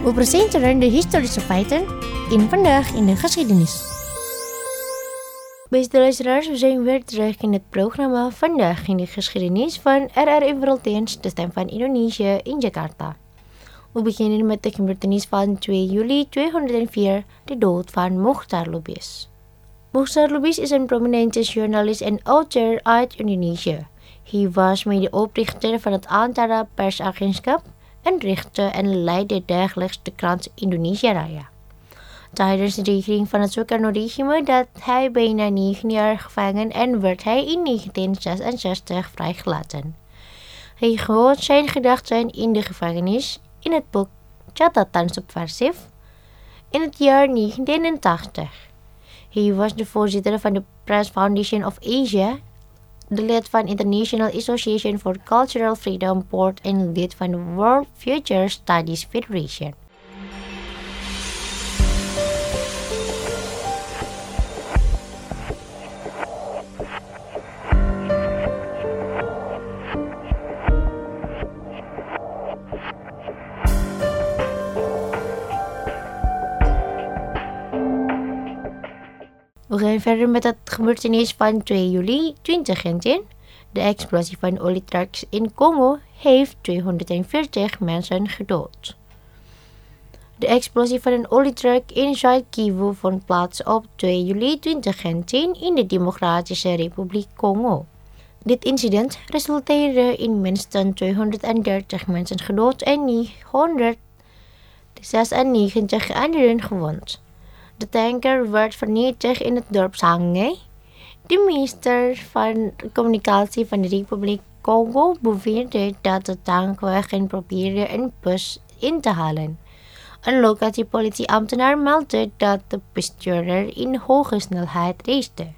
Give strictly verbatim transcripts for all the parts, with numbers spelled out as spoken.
We presenteren de historische feiten in Vandaag in de Geschiedenis. Beste luisteraars, we zijn weer terug in het programma Vandaag in de Geschiedenis van R R I Werelddienst, de stem van Indonesië in Jakarta. We beginnen met de gebeurtenis van twee juli tweehonderdvier, de dood van Mochtar Lubis. Mochtar Lubis is een prominente journalist en auteur uit Indonesië. Hij was medeoprichter van het Antara Persagentschap en richtte en leidde dagelijks de krant Indonesia Raya. Tijdens de regering van het Sukarno-regime dat hij bijna negen jaar gevangen en werd hij in negentien zesenzestig vrijgelaten. Hij goot zijn gedachten in de gevangenis in het boek Catatan Subversif in het jaar negentien tachtig. Hij was de voorzitter van de Press Foundation of Asia, de lid van International Association for Cultural Freedom Board en lid van de World Future Studies Federation. We gaan verder met het gebeurtenis van twee juli tweeduizend tien. De explosie van olietrucks in Congo heeft tweehonderdveertig mensen gedood. De explosie van een olietruck in Zuid-Kivu vond plaats op twee juli tweeduizend tien in de Democratische Republiek Congo. Dit incident resulteerde in minstens tweehonderddertig mensen gedood en honderdzesennegentig anderen gewond. De tanker werd vernietigd in het dorp Sangay. De minister van Communicatie van de Republiek Congo beweerde dat de tankwagen probeerde een bus in te halen. Een locatiepolitieambtenaar meldde dat de bestuurder in hoge snelheid race.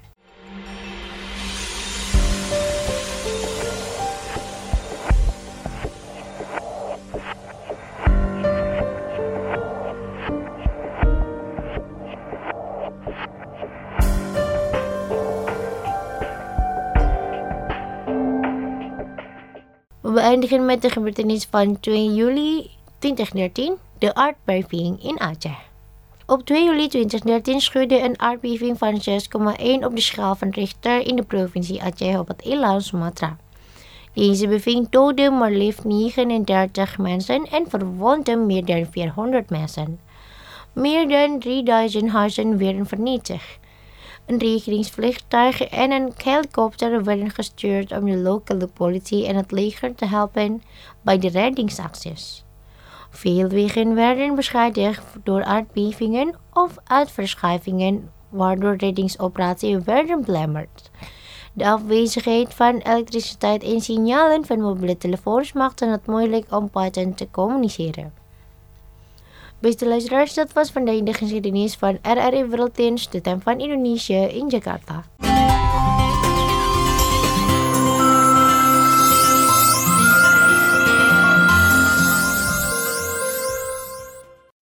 We beëindigen met de gebeurtenis van twee juli tweeduizend dertien, de aardbeving in Aceh. Op twee juli tweeduizend dertien schuurde een aardbeving van zes komma één op de schaal van Richter in de provincie Aceh op het eiland Sumatra. Deze beving doodde maar liefst negenendertig mensen en verwondde meer dan vierhonderd mensen. Meer dan drieduizend huizen werden vernietigd. Een regeringsvliegtuig en een helikopter werden gestuurd om de lokale politie en het leger te helpen bij de reddingsacties. Veel wegen werden beschadigd door aardbevingen of aardverschuivingen, waardoor reddingsoperaties werden belemmerd. De afwezigheid van elektriciteit en signalen van mobiele telefoons maakten het moeilijk om buiten te communiceren. Beste luisteraars, dat was vandaag de geschiedenis van R R I Werelddienst, de stem van Indonesië in Jakarta.